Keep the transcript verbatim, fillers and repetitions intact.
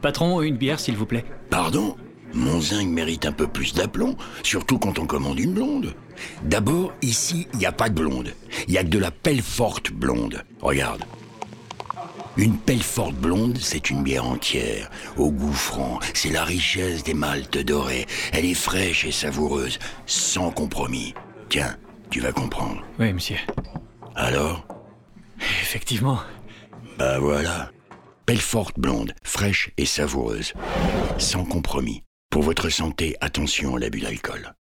Patron, une bière s'il vous plaît. Pardon ? Mon zinc mérite un peu plus d'aplomb, surtout quand on commande une blonde. D'abord, ici, il n'y a pas de blonde. Il n'y a que de la pelle forte blonde. Regarde. Une pelle forte blonde, c'est une bière entière, au goût franc. C'est la richesse des maltes dorés. Elle est fraîche et savoureuse, sans compromis. Tiens, tu vas comprendre. Oui, monsieur. Alors ? Effectivement. Bah voilà. Pelle forte blonde, fraîche et savoureuse. Sans compromis. Pour votre santé, attention à l'abus d'alcool.